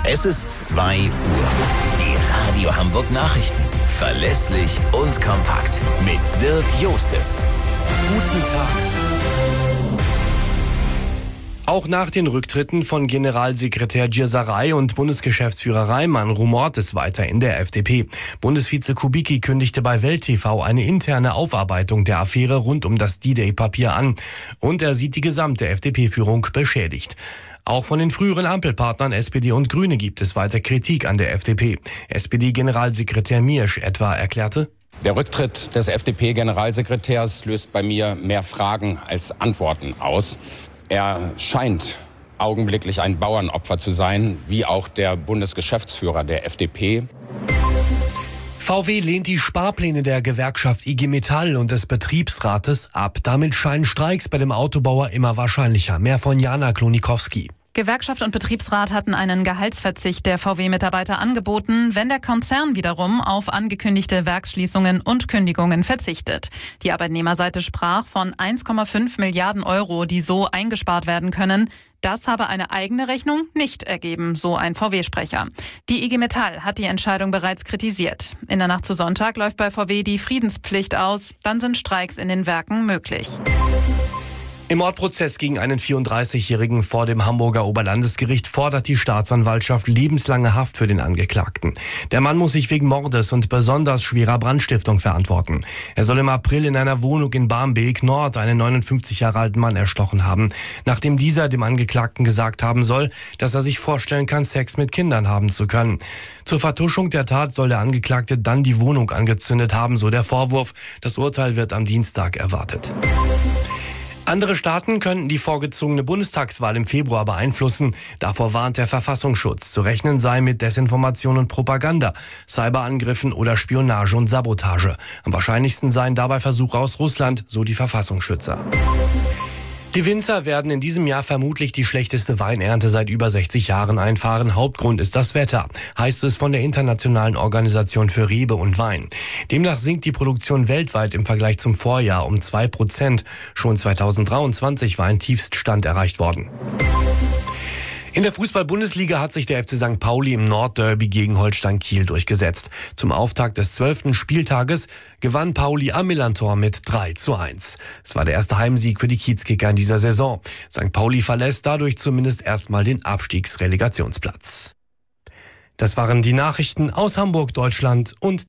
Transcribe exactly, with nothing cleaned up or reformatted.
Es ist zwei Uhr. Die Radio Hamburg Nachrichten. Verlässlich und kompakt. Mit Dirk Jostes. Guten Tag. Auch nach den Rücktritten von Generalsekretär Gierserei und Bundesgeschäftsführer Reimann rumort es weiter in der F D P. Bundesvize Kubicki kündigte bei Welt T V eine interne Aufarbeitung der Affäre rund um das D-Day-Papier an. Und er sieht die gesamte F D P-Führung beschädigt. Auch von den früheren Ampelpartnern S P D und Grüne gibt es weiter Kritik an der F D P. S P D-Generalsekretär Miersch etwa erklärte: Der Rücktritt des F D P-Generalsekretärs löst bei mir mehr Fragen als Antworten aus. Er scheint augenblicklich ein Bauernopfer zu sein, wie auch der Bundesgeschäftsführer der F D P. V W lehnt die Sparpläne der Gewerkschaft I G Metall und des Betriebsrates ab. Damit scheinen Streiks bei dem Autobauer immer wahrscheinlicher. Mehr von Jana Klonikowski. Gewerkschaft und Betriebsrat hatten einen Gehaltsverzicht der V W-Mitarbeiter angeboten, wenn der Konzern wiederum auf angekündigte Werksschließungen und Kündigungen verzichtet. Die Arbeitnehmerseite sprach von eins Komma fünf Milliarden Euro, die so eingespart werden können. Das habe eine eigene Rechnung nicht ergeben, so ein V W-Sprecher. Die I G Metall hat die Entscheidung bereits kritisiert. In der Nacht zu Sonntag läuft bei V W die Friedenspflicht aus. Dann sind Streiks in den Werken möglich. Im Mordprozess gegen einen vierunddreißigjährigen vor dem Hamburger Oberlandesgericht fordert die Staatsanwaltschaft lebenslange Haft für den Angeklagten. Der Mann muss sich wegen Mordes und besonders schwerer Brandstiftung verantworten. Er soll im April in einer Wohnung in Barmbek Nord einen neunundfünfzig Jahre alten Mann erstochen haben, nachdem dieser dem Angeklagten gesagt haben soll, dass er sich vorstellen kann, Sex mit Kindern haben zu können. Zur Vertuschung der Tat soll der Angeklagte dann die Wohnung angezündet haben, so der Vorwurf. Das Urteil wird am Dienstag erwartet. Andere Staaten könnten die vorgezogene Bundestagswahl im Februar beeinflussen. Davor warnt der Verfassungsschutz. Zu rechnen sei mit Desinformation und Propaganda, Cyberangriffen oder Spionage und Sabotage. Am wahrscheinlichsten seien dabei Versuche aus Russland, so die Verfassungsschützer. Die Winzer werden in diesem Jahr vermutlich die schlechteste Weinernte seit über sechzig Jahren einfahren. Hauptgrund ist das Wetter, heißt es von der Internationalen Organisation für Rebe und Wein. Demnach sinkt die Produktion weltweit im Vergleich zum Vorjahr um zwei Prozent. Schon zweitausenddreiundzwanzig war ein Tiefststand erreicht worden. In der Fußball-Bundesliga hat sich der F C Sankt Pauli im Nordderby gegen Holstein Kiel durchgesetzt. Zum Auftakt des zwölften Spieltages gewann Pauli am Millantor mit drei zu eins. Es war der erste Heimsieg für die Kiezkicker in dieser Saison. Sankt Pauli verlässt dadurch zumindest erstmal den Abstiegsrelegationsplatz. Das waren die Nachrichten aus Hamburg, Deutschland und